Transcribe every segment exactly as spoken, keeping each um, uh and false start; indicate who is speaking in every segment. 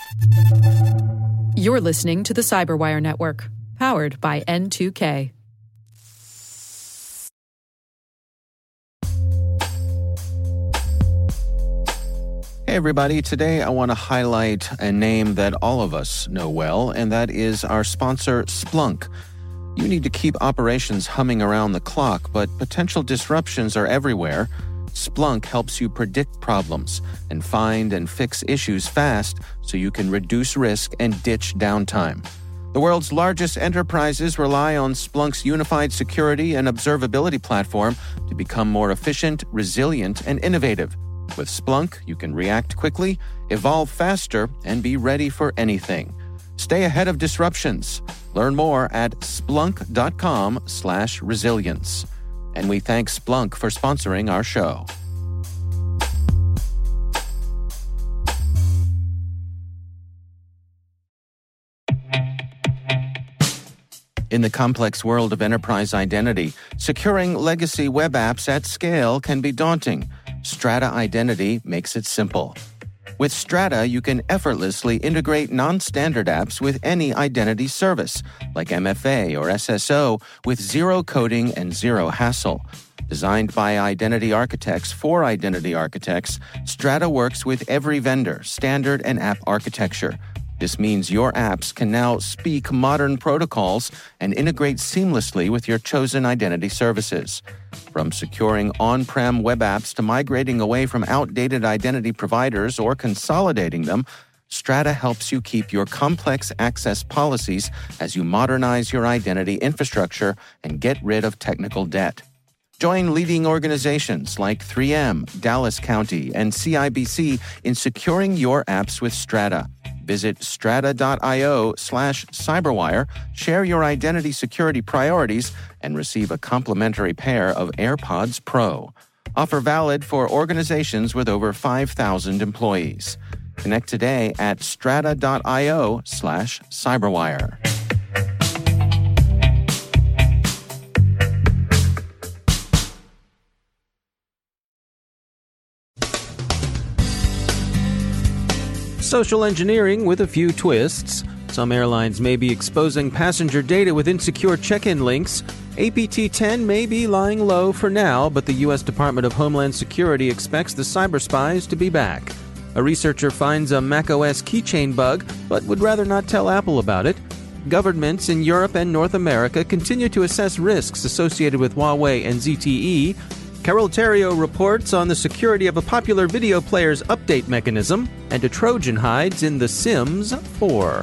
Speaker 1: You're listening to the Cyberwire Network, powered by N two K.
Speaker 2: Hey everybody, today I want to highlight a name that all of us know well, and that is our sponsor, Splunk. You need to keep operations humming around the clock, but potential disruptions are everywhere. Splunk helps you predict problems and find and fix issues fast so you can reduce risk and ditch downtime. The world's largest enterprises rely on Splunk's unified security and observability platform to become more efficient, resilient, and innovative. With Splunk, you can react quickly, evolve faster, and be ready for anything. Stay ahead of disruptions. Learn more at splunk.com slash resilience. And we thank Splunk for sponsoring our show. In the complex world of enterprise identity, securing legacy web apps at scale can be daunting. Strata Identity makes it simple. With Strata, you can effortlessly integrate non-standard apps with any identity service, like M F A or S S O, with zero coding and zero hassle. Designed by identity architects for identity architects, Strata works with every vendor, standard, and app architecture. This means your apps can now speak modern protocols and integrate seamlessly with your chosen identity services. From securing on-prem web apps to migrating away from outdated identity providers or consolidating them, Strata helps you keep your complex access policies as you modernize your identity infrastructure and get rid of technical debt. Join leading organizations like three M, Dallas County, and C I B C in securing your apps with Strata. Visit strata.io slash cyberwire, share your identity security priorities, and receive a complimentary pair of AirPods Pro. Offer valid for organizations with over five thousand employees. Connect today at strata.io slash cyberwire.
Speaker 3: Social engineering with a few twists. Some airlines may be exposing passenger data with insecure check-in links. A P T ten may be lying low for now, but the U S Department of Homeland Security expects the cyber spies to be back. A researcher finds a macOS keychain bug, but would rather not tell Apple about it. Governments in Europe and North America continue to assess risks associated with Huawei and Z T E. Carol Theriault reports on the security of a popular video player's update mechanism, and a Trojan hides in The Sims four.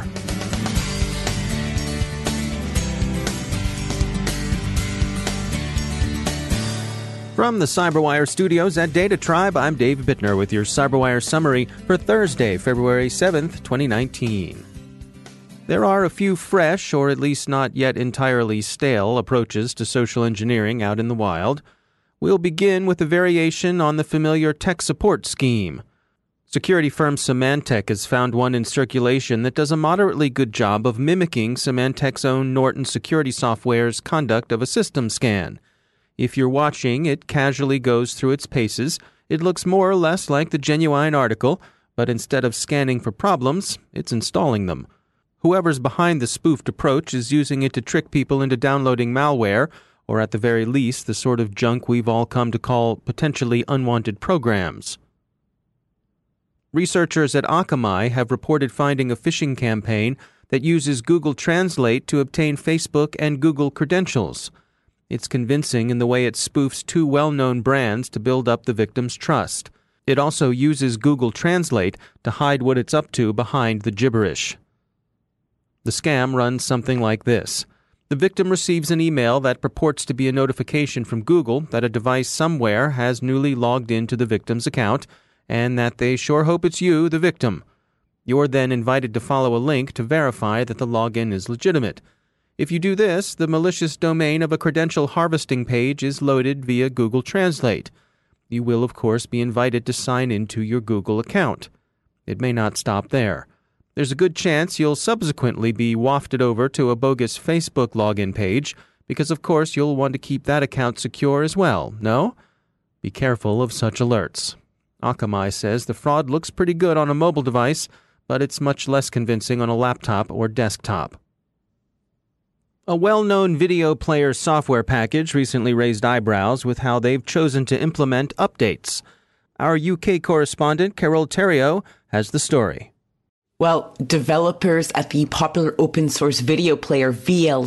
Speaker 3: From the Cyberwire studios at Data Tribe, I'm Dave Bittner with your Cyberwire summary for Thursday, February seventh, twenty nineteen. There are a few fresh, or at least not yet entirely stale, approaches to social engineering out in the wild. We'll begin with a variation on the familiar tech support scheme. Security firm Symantec has found one in circulation that does a moderately good job of mimicking Symantec's own Norton security software's conduct of a system scan. If you're watching, it casually goes through its paces. It looks more or less like the genuine article, but instead of scanning for problems, it's installing them. Whoever's behind the spoofed approach is using it to trick people into downloading malware, or at the very least, the sort of junk we've all come to call potentially unwanted programs. Researchers at Akamai have reported finding a phishing campaign that uses Google Translate to obtain Facebook and Google credentials. It's convincing in the way it spoofs two well-known brands to build up the victim's trust. It also uses Google Translate to hide what it's up to behind the gibberish. The scam runs something like this. The victim receives an email that purports to be a notification from Google that a device somewhere has newly logged into the victim's account, and that they sure hope it's you, the victim. You're then invited to follow a link to verify that the login is legitimate. If you do this, the malicious domain of a credential harvesting page is loaded via Google Translate. You will, of course, be invited to sign into your Google account. It may not stop there. There's a good chance you'll subsequently be wafted over to a bogus Facebook login page, because of course you'll want to keep that account secure as well, no? Be careful of such alerts. Akamai says the fraud looks pretty good on a mobile device, but it's much less convincing on a laptop or desktop. A well-known video player software package recently raised eyebrows with how they've chosen to implement updates. Our U K correspondent, Carol Theriault, has the story.
Speaker 4: Well, developers at the popular open source video player V L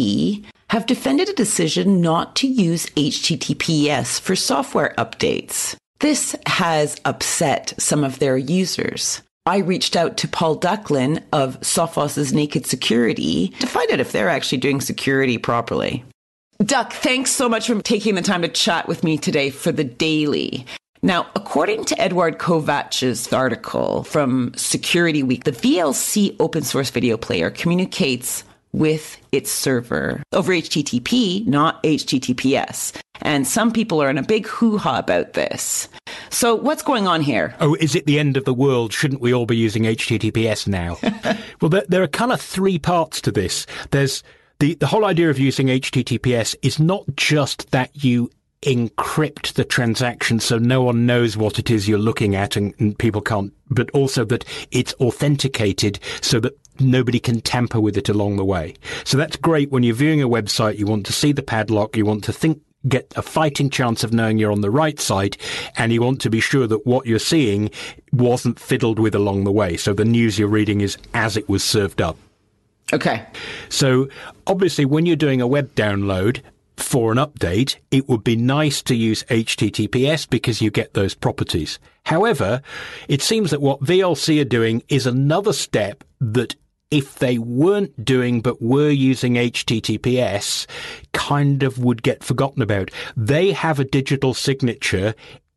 Speaker 4: C have defended a decision not to use H T T P S for software updates. This has upset some of their users. I reached out to Paul Ducklin of Sophos's Naked Security to find out if they're actually doing security properly. Duck, thanks so much for taking the time to chat with me today for the Daily. Now, according to Edward Kovach's article from Security Week, the V L C open source video player communicates with its server over H T T P, not H T T P S. And some people are in a big hoo-ha about this. So what's going on here?
Speaker 5: Oh, is it the end of the world? Shouldn't we all be using H T T P S now? Well, there, there are kind of three parts to this. There's the, the whole idea of using H T T P S is not just that you encrypt the transaction so no one knows what it is you're looking at and, and people can't, but also that it's authenticated so that nobody can tamper with it along the way. So that's great when you're viewing a website, you want to see the padlock, you want to think, get a fighting chance of knowing you're on the right site, and you want to be sure that what you're seeing wasn't fiddled with along the way. So the news you're reading is as it was served up.
Speaker 4: Okay.
Speaker 5: So obviously when you're doing a web download for an update, it would be nice to use H T T P S because you get those properties. However, it seems that what V L C are doing is another step that if they weren't doing but were using H T T P S, kind of would get forgotten about. They have a digital signature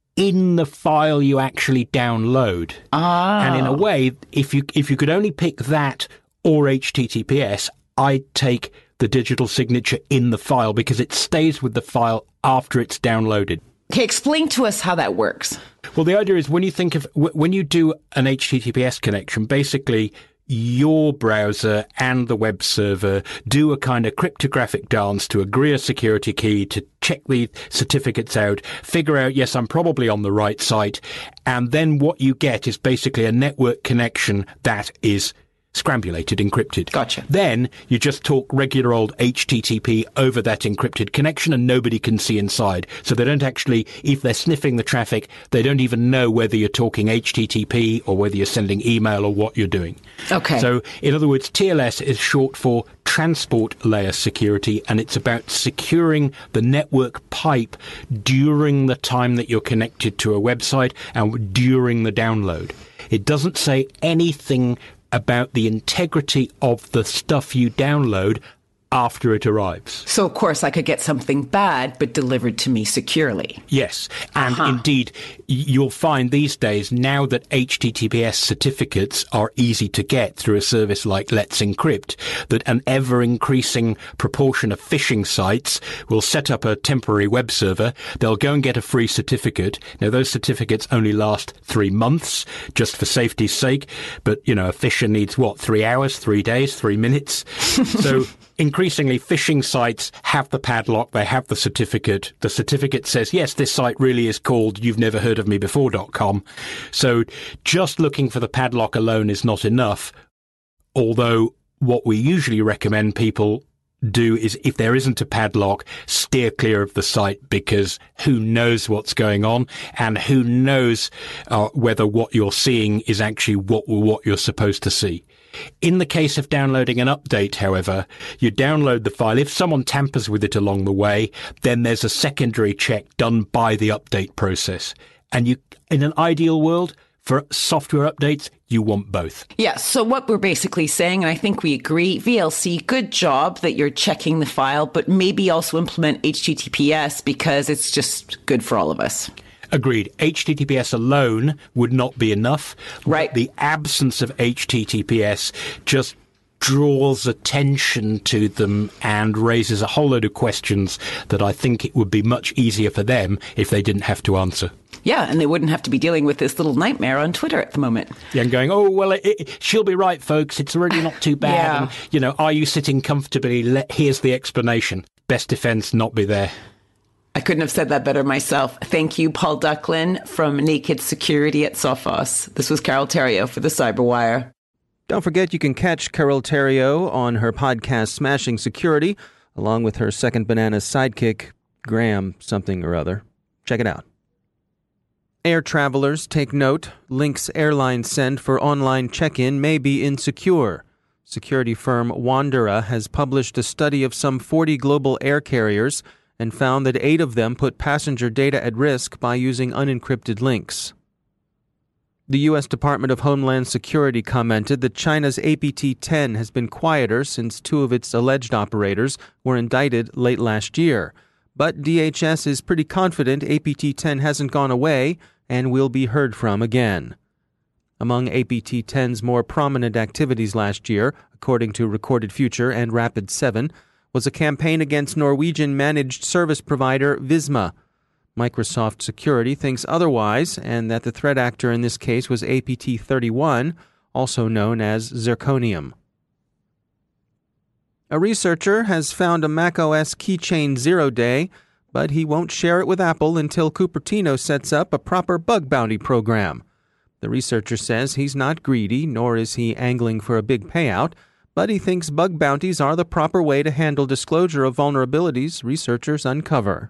Speaker 5: in the file you actually download.
Speaker 4: Ah.
Speaker 5: And in a way, if you if you could only pick that or H T T P S, I'd take the digital signature in the file because it stays with the file after it's downloaded.
Speaker 4: Okay, explain to us how that works.
Speaker 5: Well, the idea is when you think of, when you do an H T T P S connection, basically your browser and the web server do a kind of cryptographic dance to agree a security key, to check the certificates out, figure out, yes, I'm probably on the right site. And then what you get is basically a network connection that is scrambulated, encrypted.
Speaker 4: Gotcha.
Speaker 5: Then you just talk regular old H T T P over that encrypted connection and nobody can see inside. So they don't actually, if they're sniffing the traffic, they don't even know whether you're talking H T T P or whether you're sending email or what you're doing.
Speaker 4: Okay.
Speaker 5: So in other words, T L S is short for Transport Layer Security, and it's about securing the network pipe during the time that you're connected to a website and during the download. It doesn't say anything about the integrity of the stuff you download after it arrives.
Speaker 4: So, of course, I could get something bad, but delivered to me securely.
Speaker 5: Yes. And
Speaker 4: Uh-huh.
Speaker 5: indeed, you'll find these days, now that H T T P S certificates are easy to get through a service like Let's Encrypt, that an ever-increasing proportion of phishing sites will set up a temporary web server. They'll go and get a free certificate. Now, those certificates only last three months, just for safety's sake. But, you know, a phisher needs, what, three hours, three days, three minutes? So increasingly, phishing sites have the padlock, they have the certificate. The certificate says, yes, this site really is called you've never heard of me before dot com. So just looking for the padlock alone is not enough. Although what we usually recommend people do is, if there isn't a padlock, steer clear of the site, because who knows what's going on and who knows uh, whether what you're seeing is actually what, what you're supposed to see. In the case of downloading an update, however, you download the file. If someone tampers with it along the way, then there's a secondary check done by the update process. And you, in an ideal world, for software updates, you want both.
Speaker 4: Yeah, so what we're basically saying, and I think we agree, V L C, good job that you're checking the file, but maybe also implement H T T P S because it's just good for all of us.
Speaker 5: Agreed. H T T P S alone would not be enough.
Speaker 4: Right.
Speaker 5: The absence of H T T P S just draws attention to them and raises a whole load of questions that I think it would be much easier for them if they didn't have to answer.
Speaker 4: Yeah, and they wouldn't have to be dealing with this little nightmare on Twitter at the moment.
Speaker 5: Yeah, and going, oh, well, it, it, she'll be right, folks. It's really not too bad.
Speaker 4: Yeah.
Speaker 5: And, you know, are you sitting comfortably? Let, here's the explanation. Best defense, not be there.
Speaker 4: I couldn't have said that better myself. Thank you, Paul Ducklin from Naked Security at Sophos. This was Carol Theriault for the Cyberwire.
Speaker 3: Don't forget you can catch Carole Theriault on her podcast Smashing Security, along with her Second Banana sidekick, Graham something or other. Check it out. Air travelers, take note. Links airlines send for online check-in may be insecure. Security firm Wandera has published a study of some forty global air carriers and found that eight of them put passenger data at risk by using unencrypted links. The U S Department of Homeland Security commented that China's A P T ten has been quieter since two of its alleged operators were indicted late last year. But D H S is pretty confident A P T ten hasn't gone away and will be heard from again. Among A P T ten's more prominent activities last year, according to Recorded Future and Rapid seven, was a campaign against Norwegian managed service provider Visma. Microsoft Security thinks otherwise, and that the threat actor in this case was A P T thirty-one, also known as zirconium. A researcher has found a macOS keychain zero day, but he won't share it with Apple until Cupertino sets up a proper bug bounty program. The researcher says he's not greedy, nor is he angling for a big payout, but he thinks bug bounties are the proper way to handle disclosure of vulnerabilities researchers uncover.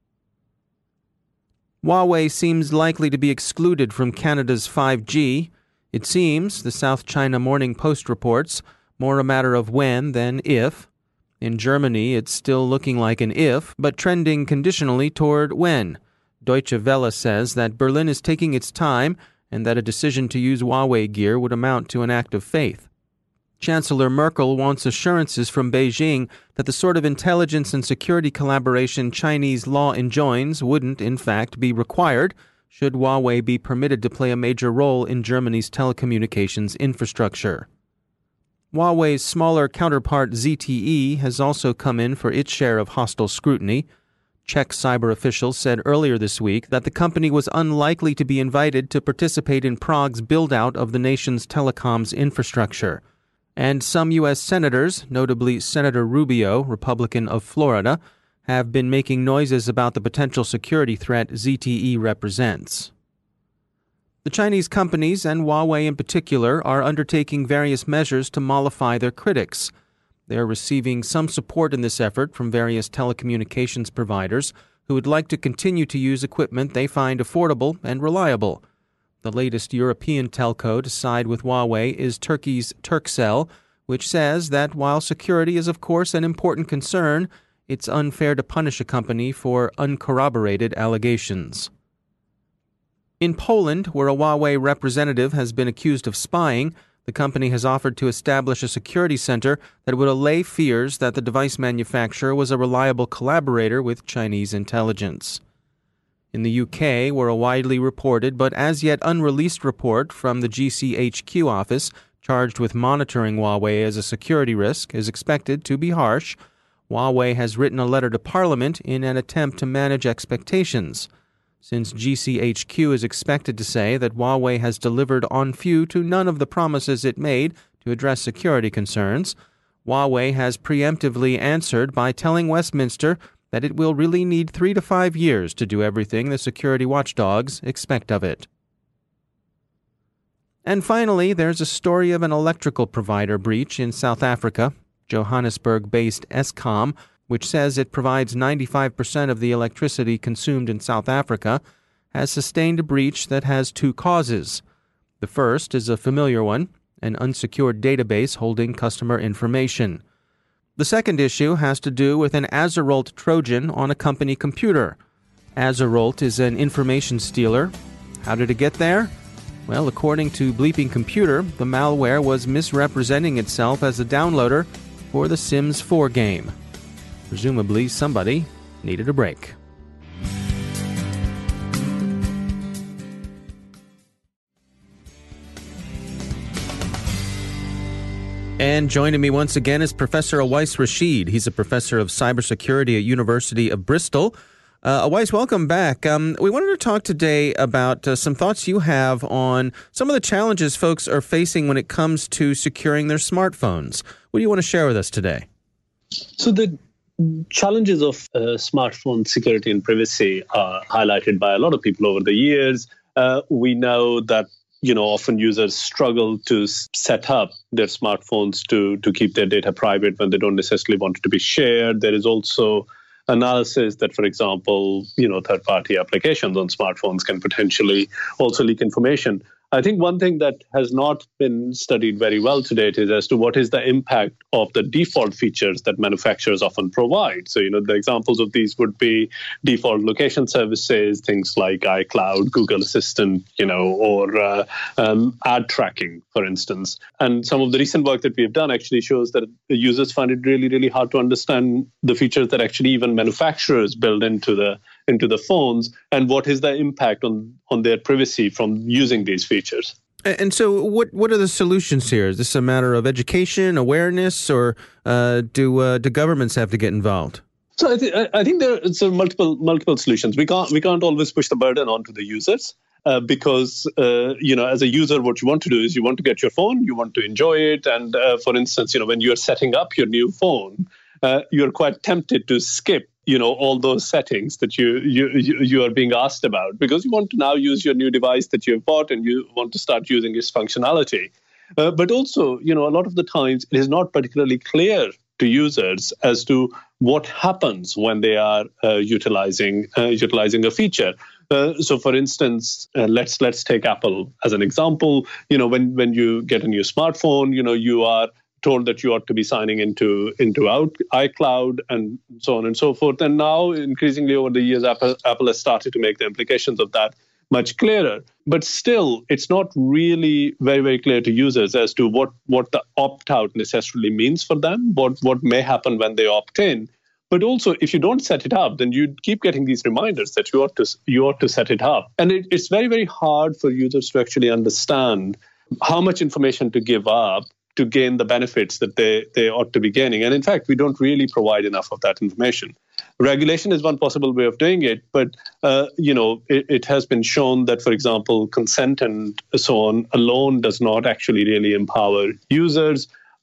Speaker 3: Huawei seems likely to be excluded from Canada's five G. It seems, the South China Morning Post reports, more a matter of when than if. In Germany, it's still looking like an if, but trending conditionally toward when. Deutsche Welle says that Berlin is taking its time and that a decision to use Huawei gear would amount to an act of faith. Chancellor Merkel wants assurances from Beijing that the sort of intelligence and security collaboration Chinese law enjoins wouldn't, in fact, be required should Huawei be permitted to play a major role in Germany's telecommunications infrastructure. Huawei's smaller counterpart Z T E has also come in for its share of hostile scrutiny. Czech cyber officials said earlier this week that the company was unlikely to be invited to participate in Prague's build-out of the nation's telecoms infrastructure. And some U S senators, notably Senator Rubio, Republican of Florida, have been making noises about the potential security threat Z T E represents. The Chinese companies, and Huawei in particular, are undertaking various measures to mollify their critics. They are receiving some support in this effort from various telecommunications providers who would like to continue to use equipment they find affordable and reliable. The latest European telco to side with Huawei is Turkey's Turkcell, which says that while security is of course an important concern, it's unfair to punish a company for uncorroborated allegations. In Poland, where a Huawei representative has been accused of spying, the company has offered to establish a security center that would allay fears that the device manufacturer was a reliable collaborator with Chinese intelligence. In the U K, where a widely reported but as yet unreleased report from the G C H Q office charged with monitoring Huawei as a security risk is expected to be harsh, Huawei has written a letter to Parliament in an attempt to manage expectations. Since G C H Q is expected to say that Huawei has delivered on few to none of the promises it made to address security concerns, Huawei has preemptively answered by telling Westminster that it will really need three to five years to do everything the security watchdogs expect of it. And finally, there's a story of an electrical provider breach in South Africa. Johannesburg-based Eskom, which says it provides ninety-five percent of the electricity consumed in South Africa, has sustained a breach that has two causes. The first is a familiar one, an unsecured database holding customer information. The second issue has to do with an Azerolt Trojan on a company computer. Azerolt is an information stealer. How did it get there? Well, according to Bleeping Computer, the malware was misrepresenting itself as a downloader for the Sims four game. Presumably, somebody needed a break. And joining me once again is Professor Awais Rashid. He's a professor of cybersecurity at University of Bristol. Uh, Awais, welcome back. Um, we wanted to talk today about uh, some thoughts you have on some of the challenges folks are facing when it comes to securing their smartphones. What do you want to share with us today?
Speaker 6: So the challenges of uh, smartphone security and privacy are highlighted by a lot of people over the years. Uh, we know that you know, often users struggle to set up their smartphones to, to keep their data private when they don't necessarily want it to be shared. There is also analysis that, for example, you know, third-party applications on smartphones can potentially also leak information. I think one thing that has not been studied very well to date is as to what is the impact of the default features that manufacturers often provide. So, you know, the examples of these would be default location services, things like iCloud, Google Assistant, you know, or uh, um, ad tracking, for instance. And some of the recent work that we've done actually shows that the users find it really, really hard to understand the features that actually even manufacturers build into the into the phones, and what is the impact on, on their privacy from using these features.
Speaker 3: And so what what are the solutions here? Is this a matter of education, awareness, or uh, do uh, do governments have to get involved?
Speaker 6: So I, th- I think there are so multiple multiple solutions. We can't we can't always push the burden onto the users uh, because uh, you know, as a user, what you want to do is you want to get your phone, you want to enjoy it, and uh, for instance, you know, when you're setting up your new phone, uh, you're quite tempted to skip, you know, all those settings that you, you you are being asked about, because you want to now use your new device that you've bought and you want to start using its functionality. Uh, but also, you know, a lot of the times it is not particularly clear to users as to what happens when they are uh, utilizing uh, utilizing a feature. Uh, so, for instance, uh, let's let's take Apple as an example. You know, when when you get a new smartphone, you know, you are told that you ought to be signing into into out, iCloud and so on and so forth. And now, increasingly over the years, Apple, Apple has started to make the implications of that much clearer. But still, it's not really very, very clear to users as to what, what the opt-out necessarily means for them, what, what may happen when they opt in. But also, if you don't set it up, then you keep getting these reminders that you ought to you ought to set it up. And it, it's very, very hard for users to actually understand how much information to give up to gain the benefits that they, they ought to be gaining. And in fact, we don't really provide enough of that information. Regulation is one possible way of doing it, but uh, you know, it, it has been shown that, for example, consent and so on alone does not actually really empower users.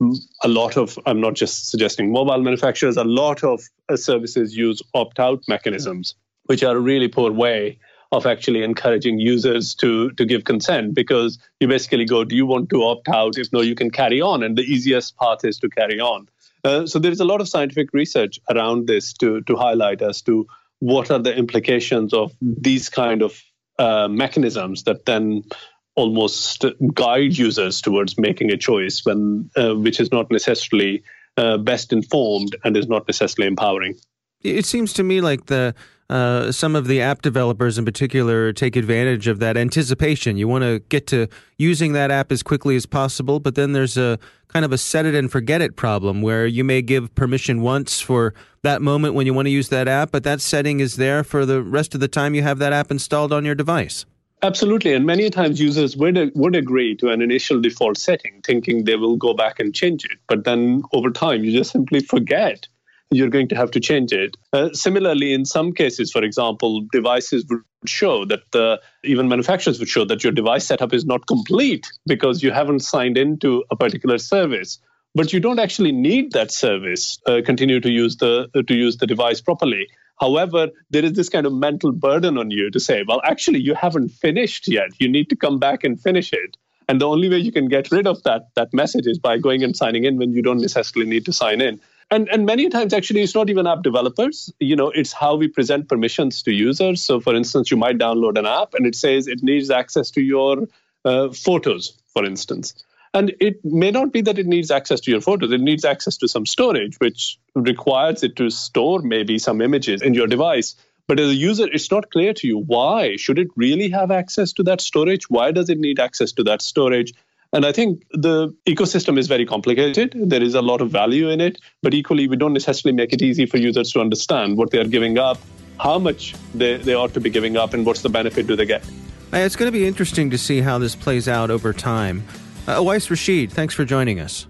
Speaker 6: A lot of, I'm not just suggesting mobile manufacturers, a lot of uh, services use opt-out mechanisms, which are a really poor way of actually encouraging users to, to give consent, because you basically go, do you want to opt out? If no, you can carry on. And the easiest path is to carry on. Uh, so there is a lot of scientific research around this to, to highlight as to what are the implications of these kind of uh, mechanisms that then almost guide users towards making a choice when uh, which is not necessarily uh, best informed and is not necessarily empowering.
Speaker 3: It seems to me like the uh, some of the app developers in particular take advantage of that anticipation. You want to get to using that app as quickly as possible, but then there's a kind of a set it and forget it problem where you may give permission once for that moment when you want to use that app, but that setting is there for the rest of the time you have that app installed on your device.
Speaker 6: Absolutely. And many times users would would agree to an initial default setting, thinking they will go back and change it. But then over time, you just simply forget you're going to have to change it. Uh, similarly, in some cases, for example, devices would show that the, even manufacturers would show that your device setup is not complete because you haven't signed into a particular service. But you don't actually need that service, uh, continue to use the uh, to use the device properly. However, there is this kind of mental burden on you to say, well, actually, you haven't finished yet. You need to come back and finish it. And the only way you can get rid of that, that message is by going and signing in when you don't necessarily need to sign in. And, and many times, actually, it's not even app developers. You know, it's how we present permissions to users. So, for instance, you might download an app and it says it needs access to your uh, photos, for instance. And it may not be that it needs access to your photos. It needs access to some storage, which requires it to store maybe some images in your device. But as a user, it's not clear to you why. Should it really have access to that storage? Why does it need access to that storage? And I think the ecosystem is very complicated. There is a lot of value in it. But equally, we don't necessarily make it easy for users to understand what they are giving up, how much they, they ought to be giving up, and what's the benefit do they get.
Speaker 3: It's going to be interesting to see how this plays out over time. Uh, Awais Rashid, thanks for joining us.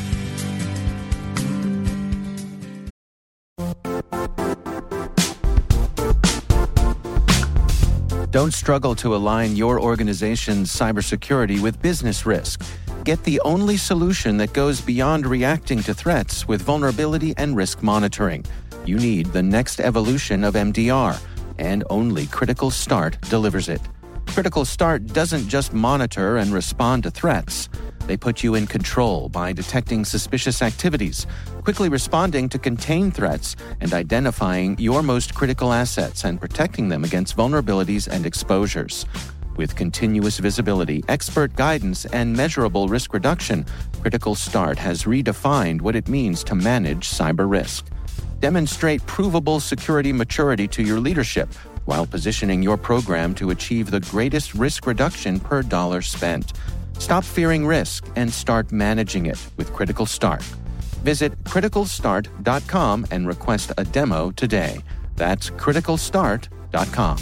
Speaker 2: Don't struggle to align your organization's cybersecurity with business risk. Get the only solution that goes beyond reacting to threats with vulnerability and risk monitoring. You need the next evolution of M D R, and only Critical Start delivers it. Critical Start doesn't just monitor and respond to threats. They put you in control by detecting suspicious activities, quickly responding to contain threats, and identifying your most critical assets and protecting them against vulnerabilities and exposures. With continuous visibility, expert guidance, and measurable risk reduction, Critical Start has redefined what it means to manage cyber risk. Demonstrate provable security maturity to your leadership while positioning your program to achieve the greatest risk reduction per dollar spent. Stop fearing risk and start managing it with Critical Start. Visit critical start dot com and request a demo today. That's critical start dot com.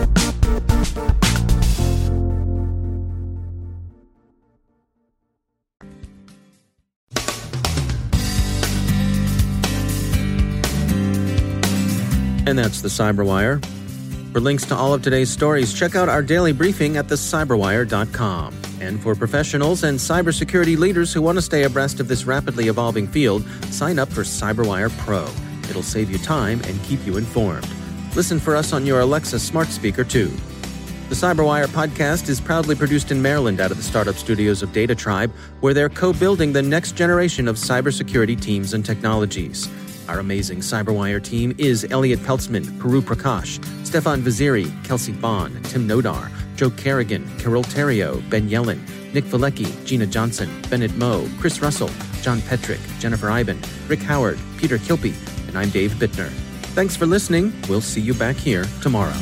Speaker 3: And that's the Cyberwire. For links to all of today's stories, check out our daily briefing at the cyberwire dot com. And for professionals and cybersecurity leaders who want to stay abreast of this rapidly evolving field, sign up for Cyberwire Pro. It'll save you time and keep you informed. Listen for us on your Alexa smart speaker, too. The Cyberwire podcast is proudly produced in Maryland out of the startup studios of Data Tribe, where they're co-building the next generation of cybersecurity teams and technologies. Our amazing Cyberwire team is Elliot Peltzman, Puru Prakash, Stefan Vaziri, Kelsey Bond, Tim Nodar, Joe Kerrigan, Carol Terrio, Ben Yellen, Nick Valecki, Gina Johnson, Bennett Moe, Chris Russell, John Petrick, Jennifer Iben, Rick Howard, Peter Kilpie, and I'm Dave Bittner. Thanks for listening. We'll see you back here tomorrow.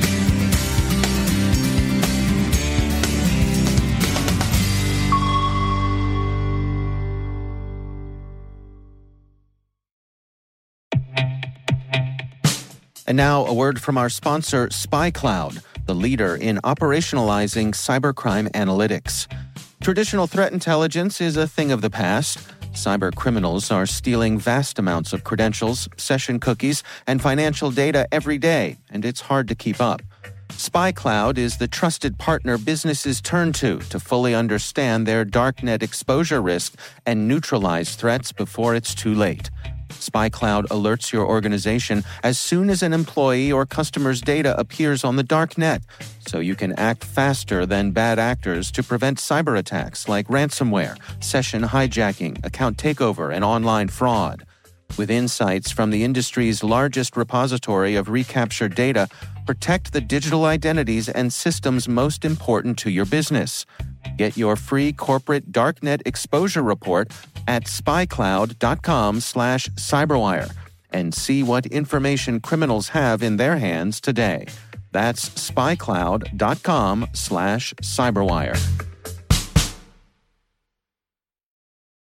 Speaker 2: And now a word from our sponsor, SpyCloud, the leader in operationalizing cybercrime analytics. Traditional threat intelligence is a thing of the past. Cyber criminals are stealing vast amounts of credentials, session cookies, and financial data every day, and it's hard to keep up. SpyCloud is the trusted partner businesses turn to to fully understand their darknet exposure risk and neutralize threats before it's too late. SpyCloud alerts your organization as soon as an employee or customer's data appears on the dark net, so you can act faster than bad actors to prevent cyber attacks like ransomware, session hijacking, account takeover, and online fraud. With insights from the industry's largest repository of recaptured data, protect the digital identities and systems most important to your business. Get your free corporate darknet exposure report at spycloud dot com slash cyberwire and see what information criminals have in their hands today. That's spycloud dot com slash cyberwire.